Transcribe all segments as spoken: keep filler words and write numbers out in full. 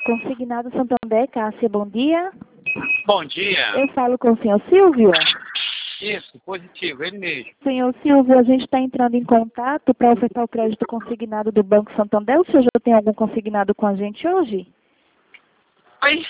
Consignado Santander, Cássia, bom dia. Bom dia. Eu falo com o senhor Silvio. Isso, positivo, ele mesmo. Senhor Silvio, a gente está entrando em contato para ofertar o crédito consignado do Banco Santander. O senhor já tem algum consignado com a gente hoje? Oi?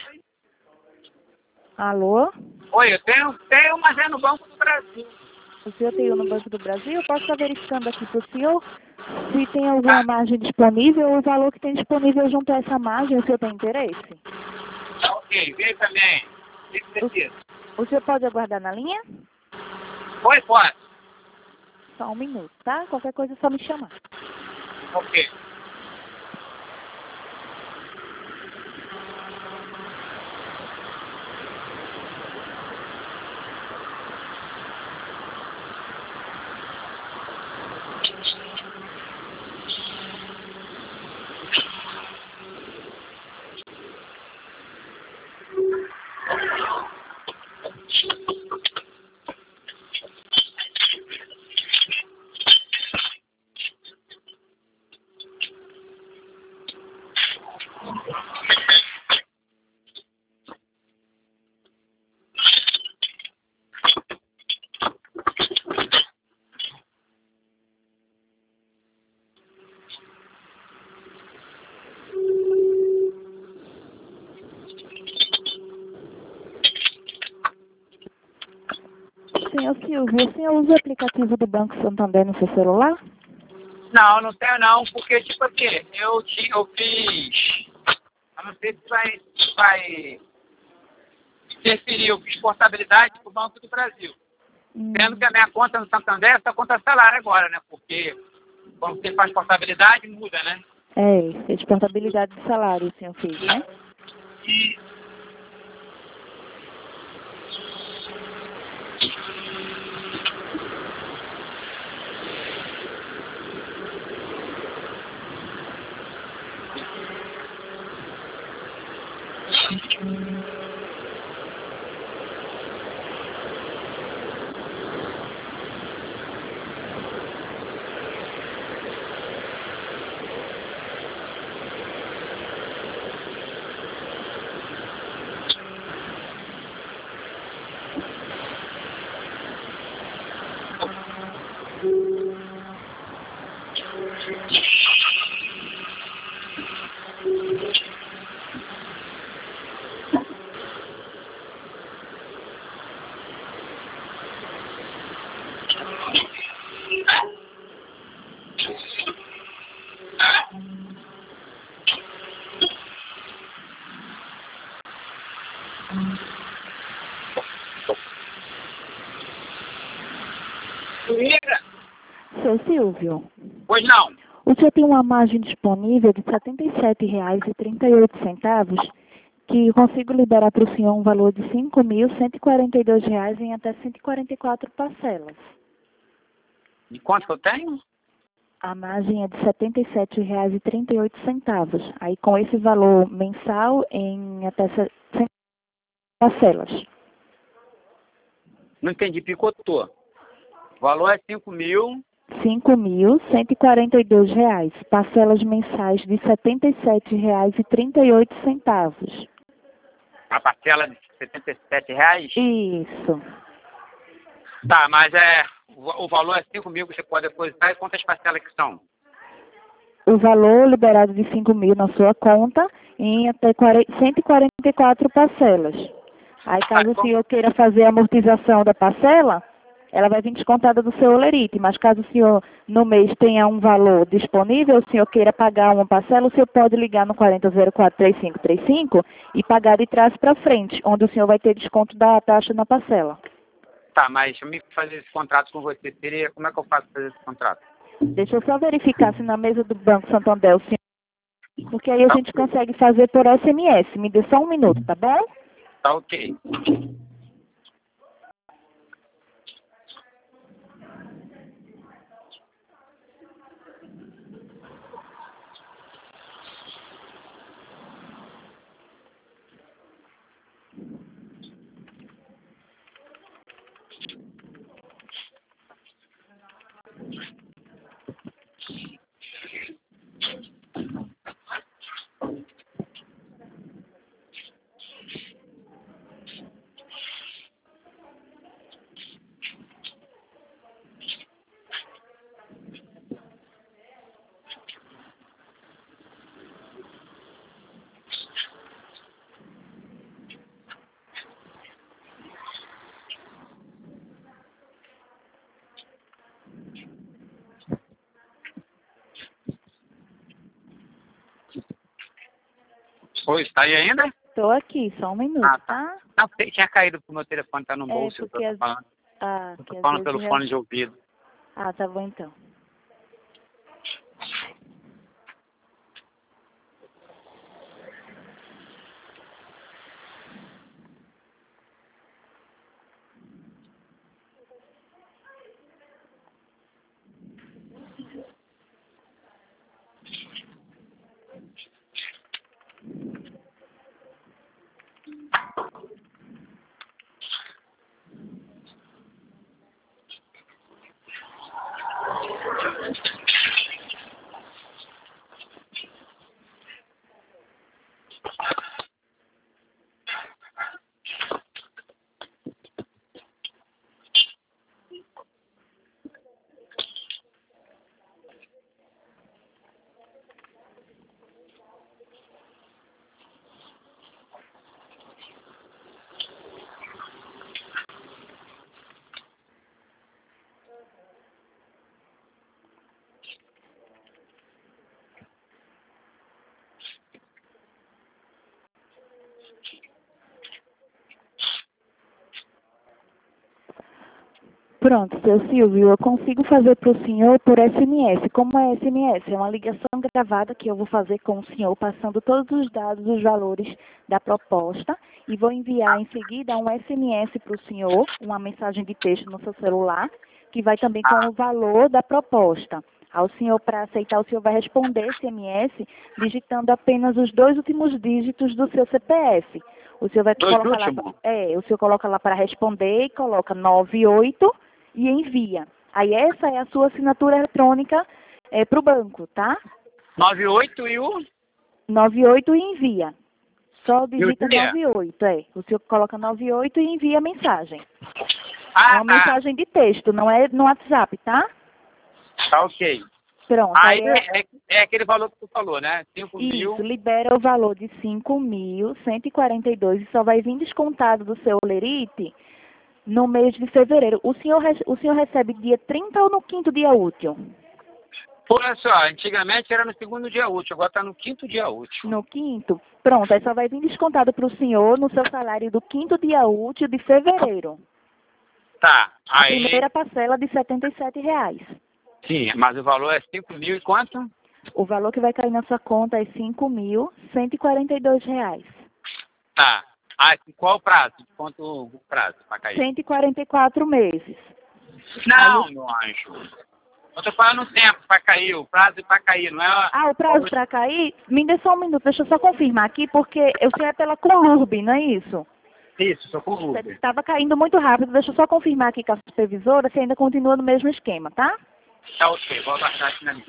Alô? Oi, eu tenho, tenho, mas é no Banco do Brasil. O senhor tem um no Banco do Brasil? Eu posso estar verificando aqui para o senhor se tem alguma margem disponível ou o valor que tem disponível junto a essa margem, o senhor tem interesse? Tá ok, vem também. O que precisa? O senhor pode aguardar na linha? Oi, pode. Só um minuto, tá? Qualquer coisa é só me chamar. Ok. Senhor Silvio, o senhor usa o aplicativo do Banco Santander no seu celular? Não, não tenho não, porque tipo assim, eu, ti- eu fiz. Eu não sei se vai, vai interferir, eu fiz portabilidade para o Banco do Brasil. Hum. Sendo que a minha conta no Santander é essa conta salário agora, né? Porque quando você faz portabilidade, muda, né? É, fez de portabilidade de salário, o senhor fez, né? E Suíra? Seu Silvio, Pois não. o senhor tem uma margem disponível de setenta e sete reais e trinta e oito centavos, que eu consigo liberar para o senhor um valor de cinco mil cento e quarenta e dois reais em até cento e quarenta e quatro parcelas. De quanto que eu tenho? A margem é de setenta e sete reais e trinta e oito centavos. Aí com esse valor mensal em até cem parcelas. Não entendi, picotou. O valor é cinco mil. cinco mil cento e quarenta e dois reais. Parcelas mensais de setenta e sete reais e trinta e oito centavos. A parcela de setenta e sete reais? Isso. Tá, mas é. O, o valor é cinco mil que você pode depositar e quantas parcelas que são? O valor liberado de cinco mil na sua conta em até cento e quarenta e quatro parcelas. Aí caso o senhor queira fazer a amortização da parcela, ela vai vir descontada do seu olerite, mas caso o senhor no mês tenha um valor disponível, o senhor queira pagar uma parcela, o senhor pode ligar no quarenta zero quatro três cinco três cinco e pagar de trás para frente, onde o senhor vai ter desconto da taxa na parcela. Tá, mas eu me fazer esse contrato com você, seria, como é que eu faço para fazer esse contrato? Deixa eu só verificar se na mesa do Banco Santander o senhor... Porque aí a Tá, gente consegue fazer por S M S. Me dê só um minuto, tá bom? tá ok. Oi, está aí ainda? Tô aqui, só um minuto, Ah, tá? tá. Não, porque tinha caído pro meu telefone, tá no É, bolso, eu porque tô as... falando, Ah, eu que tô às falando vezes... pelo já- fone de ouvido. Ah, tá bom então. Pronto, seu Silvio, eu consigo fazer para o senhor por S M S. Como é S M S? É uma ligação gravada que eu vou fazer com o senhor, passando todos os dados, os valores da proposta, e vou enviar em seguida um S M S para o senhor, uma mensagem de texto no seu celular, que vai também com o valor da proposta. Ao senhor, para aceitar, o senhor vai responder esse S M S digitando apenas os dois últimos dígitos do seu C P F. O senhor vai Dois colocar lá, últimos? é, o senhor coloca lá para responder e coloca nove oito e envia. Aí essa é a sua assinatura eletrônica é, para o banco, tá? nove oito e o... nove oito e envia. Só E o digita dia? nove oito, é. O senhor coloca nove oito e envia a mensagem. É Ah, uma tá. mensagem de texto, não é no WhatsApp, tá? Tá ok. Pronto, Aí aí é é, é aquele valor que tu falou, né? cinco mil. isso, libera o valor de cinco mil cento e quarenta e dois e só vai vir descontado do seu Lerite no mês de fevereiro. O senhor, re- o senhor recebe dia trinta ou no quinto dia útil? Olha só, antigamente era no segundo dia útil, agora tá no quinto dia útil. No quinto? Pronto, aí só vai vir descontado para o senhor no seu salário do quinto dia útil de fevereiro. Tá, A aí... primeira parcela de setenta e sete reais. Sim, mas o valor é cinco mil e quanto? O valor que vai cair na sua conta é cinco mil cento e quarenta e dois reais. Tá. Ah, qual o prazo? Quanto o prazo pra cair? cento e quarenta e quatro meses. Não, Aí, meu anjo. Eu tô falando o tempo pra cair, o prazo pra cair, não é... ah, o prazo para cair? Me dê só um minuto, deixa eu só confirmar aqui, porque eu sei é pela Colurb, não é isso? Isso, sou com Você Uber. estava caindo muito rápido, deixa eu só confirmar aqui com a supervisora se ainda continua no mesmo esquema, tá? Tá ok, vou abaixar aqui na minha.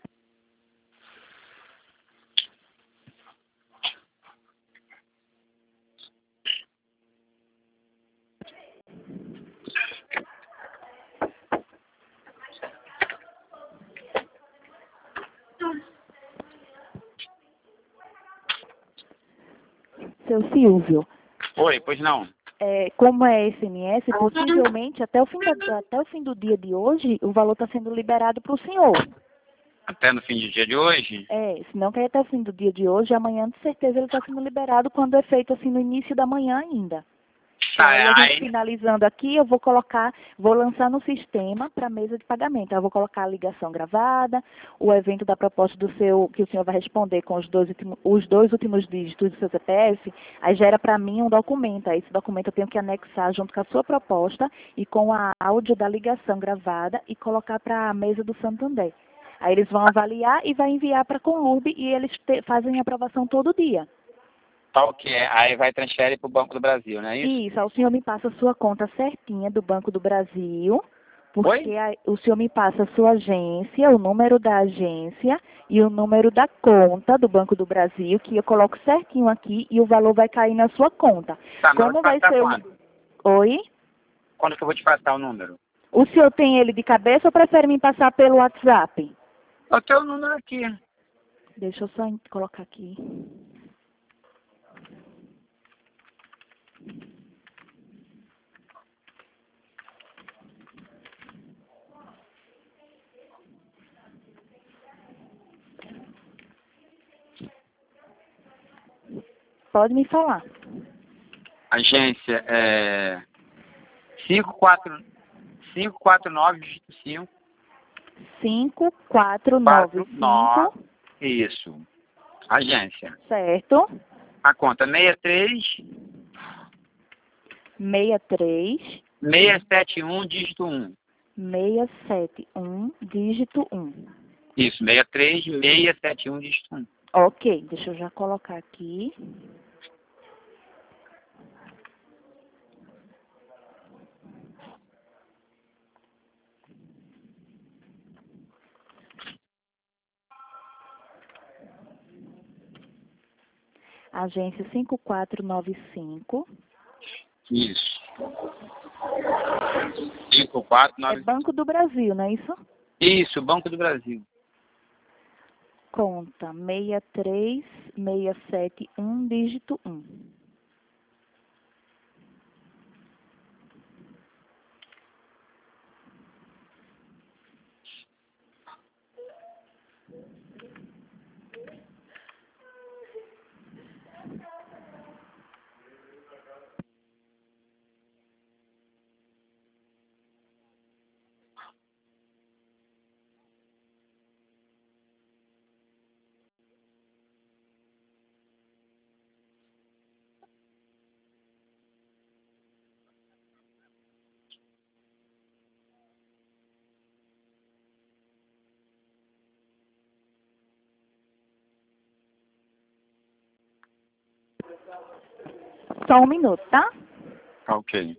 Seu Silvio, Oi, pois não. é, como é S M S, possivelmente até o fim, da, até o fim do dia de hoje, o valor está sendo liberado para o senhor. Até no fim do dia de hoje? É, se não cair até o fim do dia de hoje, amanhã de certeza ele está sendo liberado quando é feito assim no início da manhã ainda. Tá, Aí a gente aí... finalizando aqui, eu vou colocar, vou lançar no sistema para mesa de pagamento. Eu vou colocar a ligação gravada, o evento da proposta do seu, que o senhor vai responder com os dois, últimos, os dois últimos dígitos do seu C P F, aí gera para mim um documento. Aí esse documento eu tenho que anexar junto com a sua proposta e com a áudio da ligação gravada e colocar para a mesa do Santander. Aí eles vão avaliar e vai enviar para a Conlurb e eles te, fazem aprovação todo dia. Tá ok, aí vai transferir pro Banco do Brasil, não é isso? Isso, aí o senhor me passa a sua conta certinha do Banco do Brasil, porque Oi? a- o senhor me passa a sua agência, o número da agência e o número da conta do Banco do Brasil, que eu coloco certinho aqui e o valor vai cair na sua conta. Tá, mas eu vou Como te vai passar ser quando? o... Oi? Quando que eu vou te passar o número? O senhor tem ele de cabeça ou prefere me passar pelo WhatsApp? Eu tenho o número aqui. Deixa eu só em- colocar aqui. Pode me falar. Agência é cinco quatro nove, dígito cinco. cinco quatro nove cinco. Isso. Agência. Certo. A conta sessenta e três. sessenta e três. seiscentos e setenta e um, dígito um. seiscentos e setenta e um, dígito um. Isso, sessenta e três, seiscentos e setenta e um, dígito um. Ok, deixa eu já colocar aqui. Agência cinco quatro nove cinco. Isso. cinco quatro nove cinco. É Banco do Brasil, não é isso? Isso, Banco do Brasil. Conta seis três seis sete um, dígito um. Só um minuto, tá? Ok.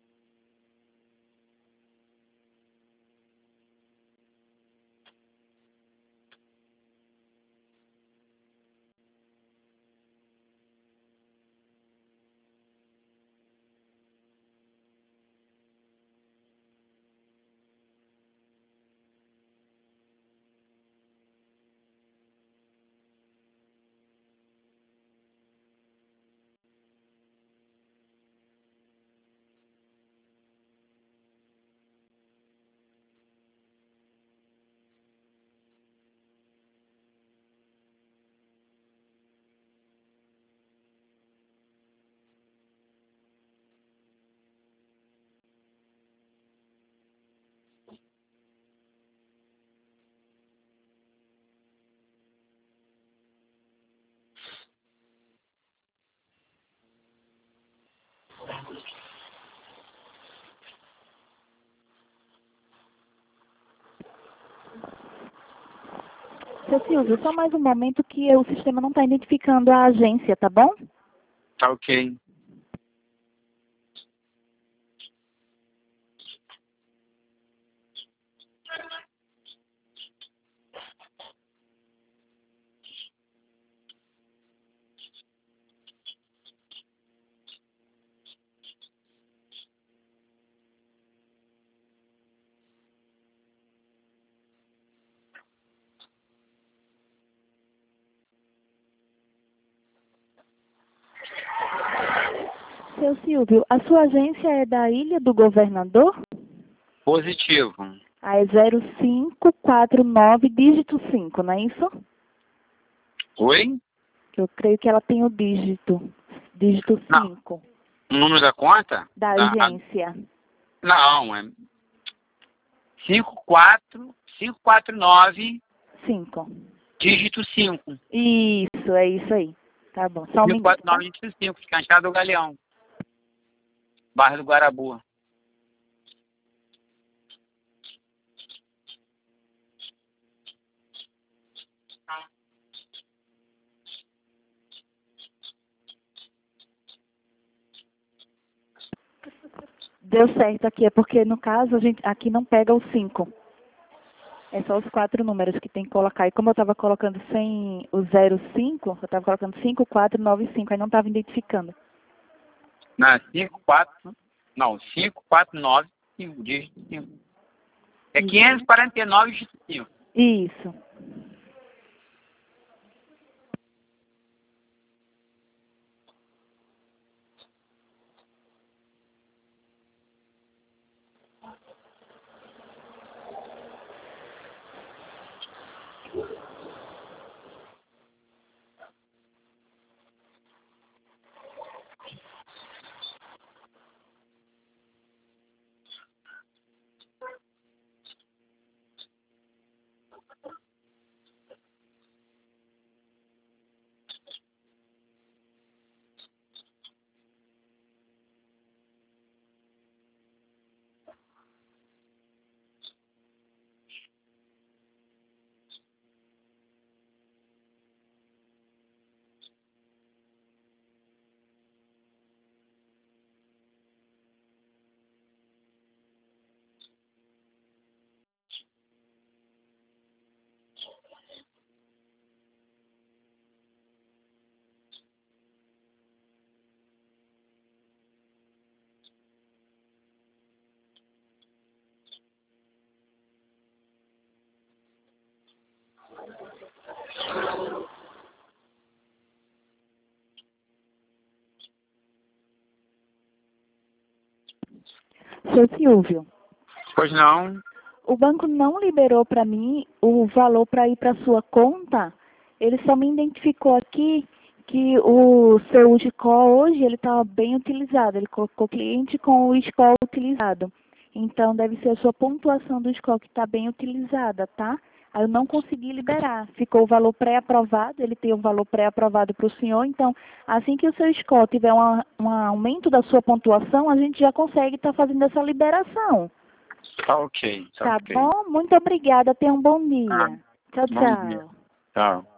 Seu Silvio, só mais um momento que o sistema não está identificando a agência, tá bom? Tá ok. Seu Silvio, a sua agência é da Ilha do Governador? Positivo. Ah, é zero cinco quatro nove, dígito cinco, não é isso? Oi? Eu creio que ela tem o dígito, dígito Não. cinco. O número da conta? Da Da- agência. Não, é cinco quatro nove, cinco. dígito cinco. Isso, é isso aí. Tá bom, só um minuto, tá? cinco quatro nove, dígito cinco, fica na Estrada do Galeão. Bairro do Guarabu. Deu certo aqui, é porque no caso a gente aqui não pega o cinco. É só os quatro números que tem que colocar. E como eu estava colocando sem o zero cinco, eu estava colocando cinco quatro nove cinco, aí não estava identificando. Não, cinco quatro. Não, cinco quatro nove, cinco, dígito cinco. É Isso. quinhentos e quarenta e nove, dígito cinco. Isso. Seu Silvio, Pois não? o banco não liberou para mim o valor para ir para sua conta. Ele só me identificou aqui que o seu score hoje ele está bem utilizado. Ele colocou cliente com o score utilizado. Então deve ser a sua pontuação do score que está bem utilizada, tá? Aí eu não consegui liberar. Ficou o valor pré-aprovado, ele tem o valor pré-aprovado para o senhor. Então, assim que o seu score tiver uma, um aumento da sua pontuação, a gente já consegue estar fazendo essa liberação. Tá ok, tá, Tá ok. bom? Muito obrigada. Tenha um bom dia. Ah, Tchau, bom dia. tchau. Tchau.